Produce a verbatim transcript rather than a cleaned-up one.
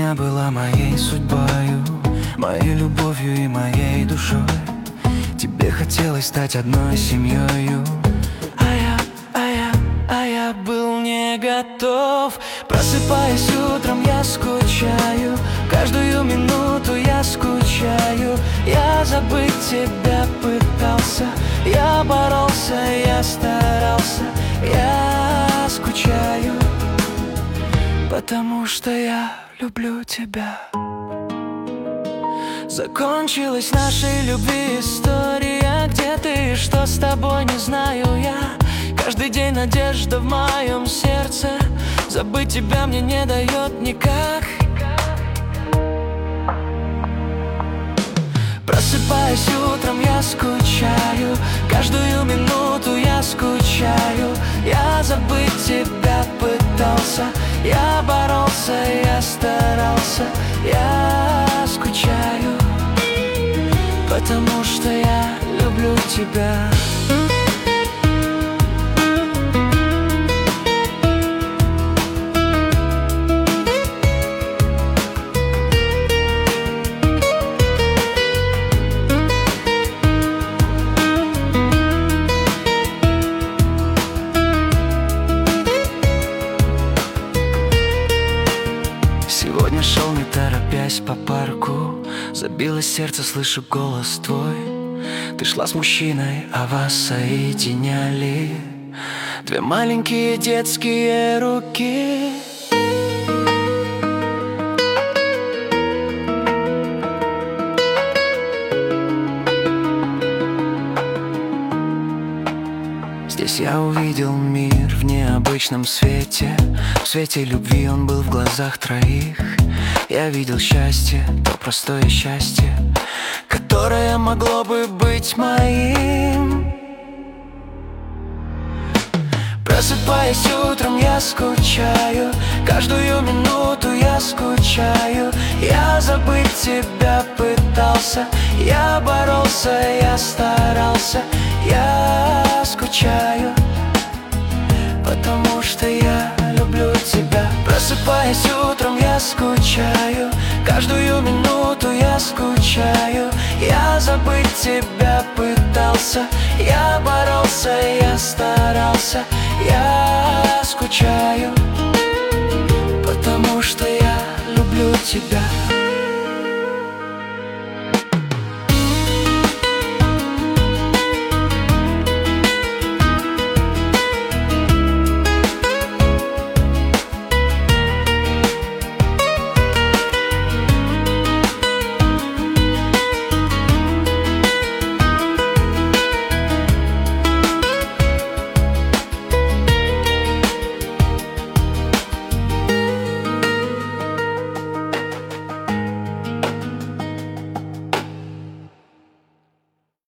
меня была моей судьбою, моей любовью и моей душой. Тебе хотелось стать одной семьёю, а я, а я, а я был не готов. Просыпаясь утром, я скучаю, каждую минуту я скучаю. Я забыть тебя пытался, я боролся, я старался. Я скучаю, потому что я люблю тебя. Закончилась нашей любви история. Где ты, что с тобой, не знаю я. Каждый день надежда в моем сердце. Забыть тебя мне не дает никак. Просыпаясь утром, я скучаю, каждую минуту я скучаю. Я забыть тебя пытался, я боролся, я старался. Я скучаю, потому что я люблю тебя. Сегодня шел, не торопясь, по парку. Забилось сердце, слышу голос твой. Ты шла с мужчиной, а вас соединяли две маленькие детские руки. Здесь я увидел мир в необычном свете. В свете любви он был в глазах троих. Я видел счастье, то простое счастье, которое могло бы быть моим. Просыпаясь утром, я скучаю, каждую минуту я скучаю. Я забыть тебя пытался, я боролся, я старался. Я скучаю, потому что я люблю тебя. Просыпаясь утром, я скучаю, каждую минуту я скучаю. Я забыть тебя пытался, я боролся, я старался. Я скучаю, потому что я люблю тебя.